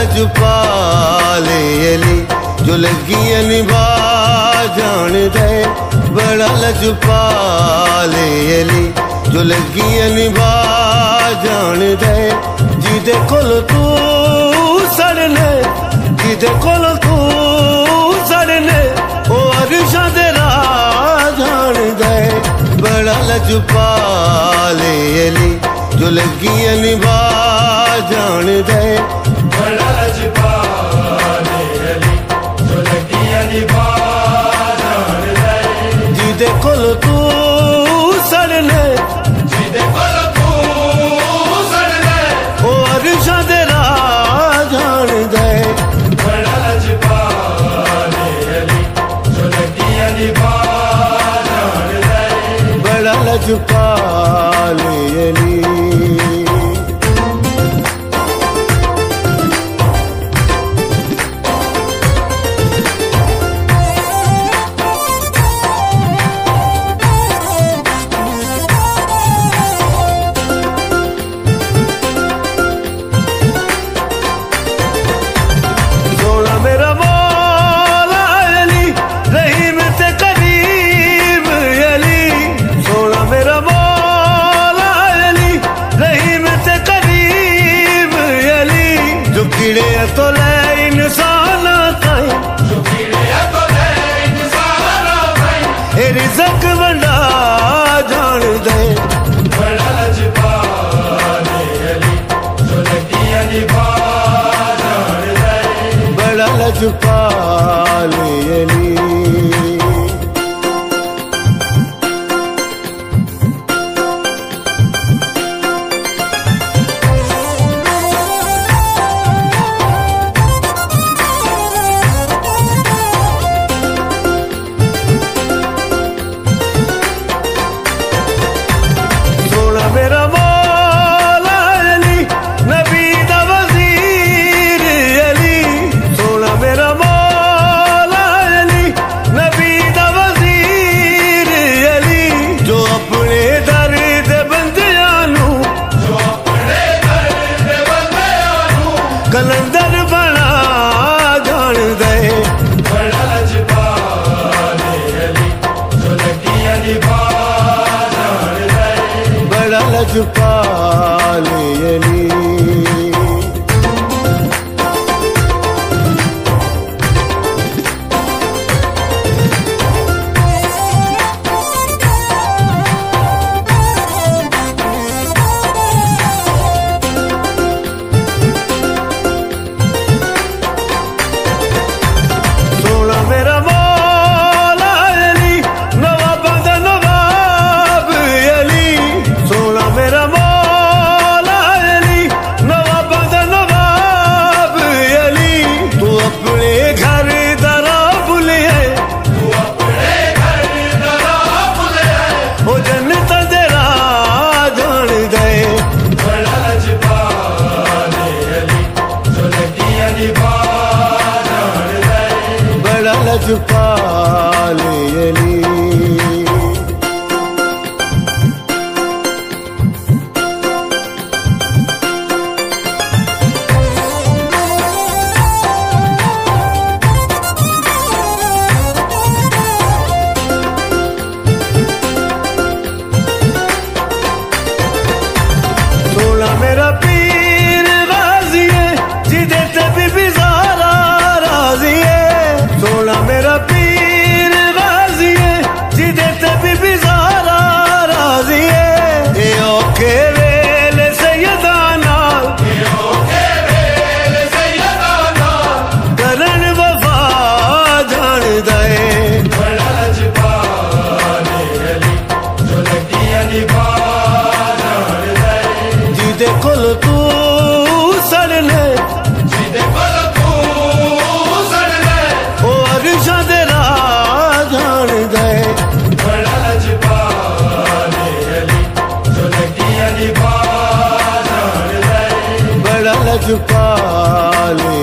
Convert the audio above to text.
लजपाले अली जो लगियां निभा जान दे, बड़ा लजपाले अली जो लगियां निभा जान दे। जिदे कोल तू सड़ने, जिदे कोल तू सड़ने ओ अरशां दे राह जान दे, बड़ा लजपाले अली जो लगियां निभा जान दे। बड़ा लजपाले अली जो लगियां निभा जान दे। जिदे कोल तू सड़ने, जिदे कोल तू सड़ने ओ अरशां दे राह जान दे। बड़ा लजपाले अली जो लगियां निभा जान दे। बड़ा लजपाले अली। तो ले इंसान ताई, जो कीड़े तो ले इंसान ताई, ए रिज़्क़ वंडा जान दे। बड़ा लजपाले अली जो लगियां निभा जान दे। बड़ा लजपाले अली। मेरा मौला अली नबी दा वज़ीर अली, सोना मेरा मौला अली नबी दा वज़ीर अली, जो अपने दर दे बंदियां नू, जो अपने दर दे बंदियां नू कलंदर बना जान दे। बड़ा लजपाले अली जो लगियां निभा जान दे। बड़ा लजपाले अली। सोना मेरा मौला अली नवाबां दा नवाब अली, सोना मेरा मौला अली नवाबां दा नवाब अली, तू अपने घर दा राह भुलिया, तू अपने घर दा राह भुलिया, ओ जन्नत दे राह जान दे। बड़ा लजपाले अली जो लगियां निभा जान दे। बड़ा लजपाले अली। सोना मेरा पीर गाज़ी है जिदे ते बीबी ज़हरा राज़ी है, सोना मेरा पीर गाज़ी है जिदे ते बीबी ज़हरा राज़ी है। ए औखे वेले सैयदा नाल, ए औखे वेले सैयदा नाल करन वफा जान दे। बड़ा लजपाले अली जो लगियां निभा जान दे। जिदे कोल तू सड़ने, जिदे कोल तू सड़ने ओ अरशां दे राह जान दे। बड़ा लजपाले अली जो लगियां निभा जान दे। बड़ा लजपाले